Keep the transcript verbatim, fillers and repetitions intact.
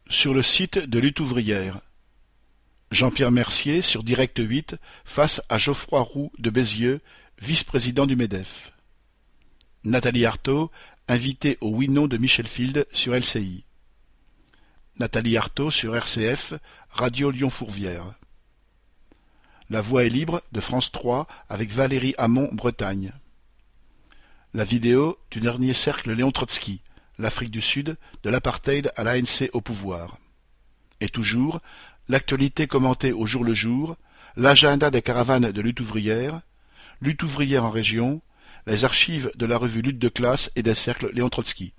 Sur le site de Lutte ouvrière. Jean-Pierre Mercier sur Direct huit face à Geoffroy Roux de Bézieux, vice-président du MEDEF. Nathalie Arthaud, invitée au Oui-Non de Michel Field sur L C I. Nathalie Arthaud sur R C F, Radio Lyon-Fourvière. La Voix est libre de France trois avec Valérie Hamon, Bretagne. La vidéo du dernier cercle Léon Trotsky, l'Afrique du Sud, de l'apartheid à l'A N C au pouvoir. Et toujours, l'actualité commentée au jour le jour, l'agenda des caravanes de lutte ouvrière, lutte ouvrière en région, les archives de la revue Lutte de classe et des cercles Léon Trotsky.